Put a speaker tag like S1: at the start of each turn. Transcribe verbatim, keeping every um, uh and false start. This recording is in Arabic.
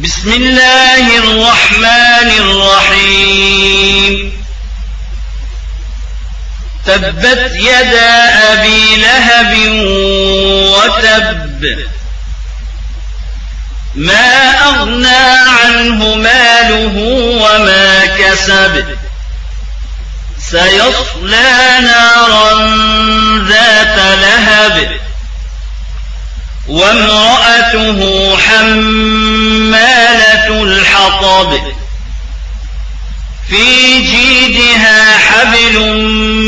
S1: بسم الله الرحمن الرحيم تبت يدا أبي لهب وتب ما أغنى عنه ماله وما كسب سيصلى نارا ذات لهب وامرأته حمالة الحطب في جيدها حبل